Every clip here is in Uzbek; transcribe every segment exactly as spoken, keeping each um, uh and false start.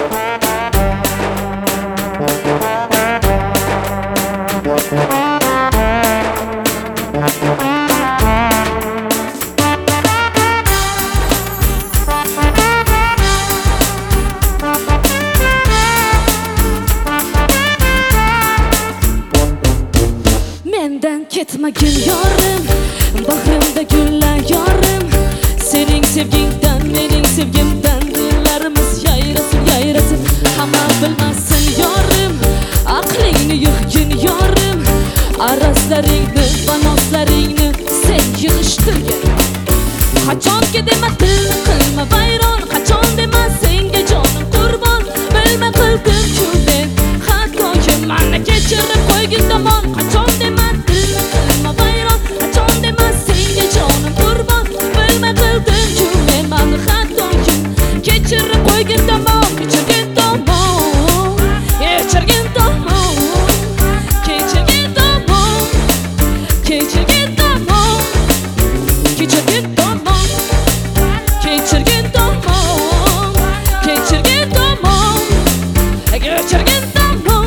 Mendan ketmagin yorim, bag'rimda gullar yorim. Sening sevgingdan, mening sevgimdan dillarimiz yayrasın, yayrasın. Hamma bilmasin yorim, aqlingni yig'gin yorim. Arazlaringni, banoslaringni sen yig'ishtirgin. Qachonki dema dilni qilma vayron, qachon dema senga jonim qurbon. Bilma qildim-ku men xatoyim, mani kechirib qo'ygin tomon. Qachon dema dilni qilma vayron, qachon dema senga jonim qurbon. Bilma qildim-ku men mani xatoyim, kechirib qo'ygin tomon, kechirgin tomon, kechirgin tomon, kechirgin tomon, kechirgin tomon, kechirgin tomon, kechirgin tomon, kechirgin tomon, kechirgin tomon.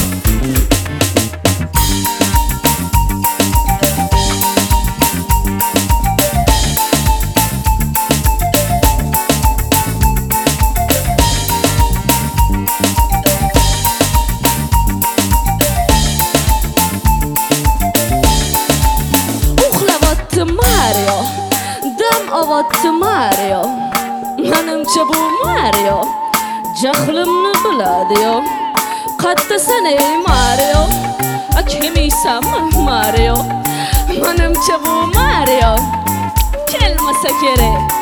Uxlayapti Mario, dam olyapti Mario. Menimcha bu Mario jahlimni biladi-yo. Qattasan ey Mario, akemiysanmi Mario? Menimcha bu Mario kelmasa kerak.